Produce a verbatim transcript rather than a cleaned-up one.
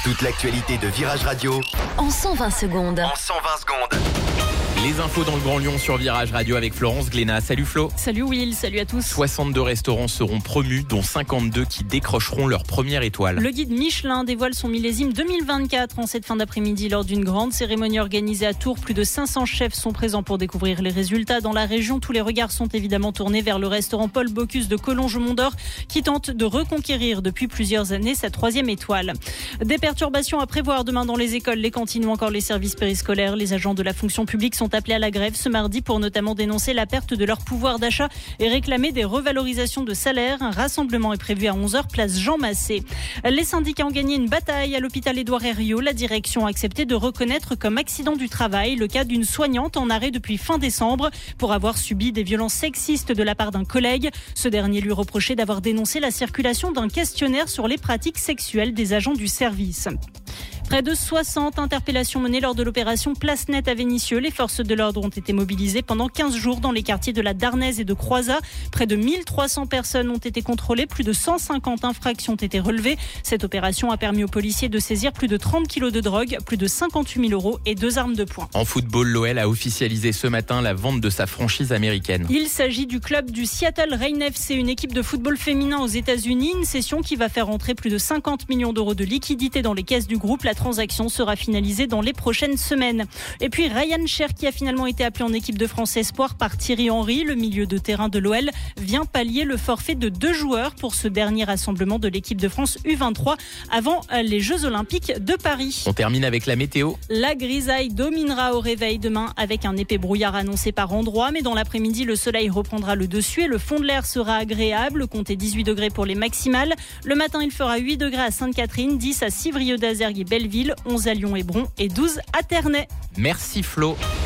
Toute l'actualité de Virage Radio en cent vingt secondes. En cent vingt secondes. Les infos dans le Grand Lyon sur Virage Radio avec Florence Glénat. Salut Flo. Salut Will, salut à tous. soixante-deux restaurants seront promus, dont cinquante-deux qui décrocheront leur première étoile. Le guide Michelin dévoile son millésime deux mille vingt-quatre en cette fin d'après-midi lors d'une grande cérémonie organisée à Tours. Plus de cinq cents chefs sont présents pour découvrir les résultats. Dans la région, tous les regards sont évidemment tournés vers le restaurant Paul Bocuse de Collonges-Mont-d'Or qui tente de reconquérir depuis plusieurs années sa troisième étoile. Des perturbations à prévoir demain dans les écoles, les cantines ou encore les services périscolaires. Les agents de la fonction publique sont appelés à la grève ce mardi pour notamment dénoncer la perte de leur pouvoir d'achat et réclamer des revalorisations de salaire. Un rassemblement est prévu à onze heures, place Jean Massé. Les syndicats ont gagné une bataille à l'hôpital Édouard Herriot. La direction a accepté de reconnaître comme accident du travail le cas d'une soignante en arrêt depuis fin décembre pour avoir subi des violences sexistes de la part d'un collègue. Ce dernier lui reprochait d'avoir dénoncé la circulation d'un questionnaire sur les pratiques sexuelles des agents du service. Près de soixante interpellations menées lors de l'opération Place Nette à Vénissieux. Les forces de l'ordre ont été mobilisées pendant quinze jours dans les quartiers de la Darnaise et de Croizat. Près de mille trois cents personnes ont été contrôlées. Plus de cent cinquante infractions ont été relevées. Cette opération a permis aux policiers de saisir plus de trente kilos de drogue, plus de cinquante-huit mille euros et deux armes de poing. En football, l'O L a officialisé ce matin la vente de sa franchise américaine. Il s'agit du club du Seattle Reign F C, une équipe de football féminin aux États-Unis. Une cession qui va faire entrer plus de cinquante millions d'euros de liquidités dans les caisses du groupe. La transaction sera finalisée dans les prochaines semaines. Et puis Ryan Cherki a finalement été appelé en équipe de France Espoir par Thierry Henry. Le milieu de terrain de l'O L vient pallier le forfait de deux joueurs pour ce dernier rassemblement de l'équipe de France U vingt-trois avant les Jeux Olympiques de Paris. On termine avec la météo. La grisaille dominera au réveil demain avec un épais brouillard annoncé par endroits. Mais dans l'après-midi, le soleil reprendra le dessus et le fond de l'air sera agréable. Comptez dix-huit degrés pour les maximales. Le matin, il fera huit degrés à Sainte-Catherine, dix à Civrieux d'Azergues et Belleville, onze à Lyon et Bron et douze à Ternay. Merci Flo.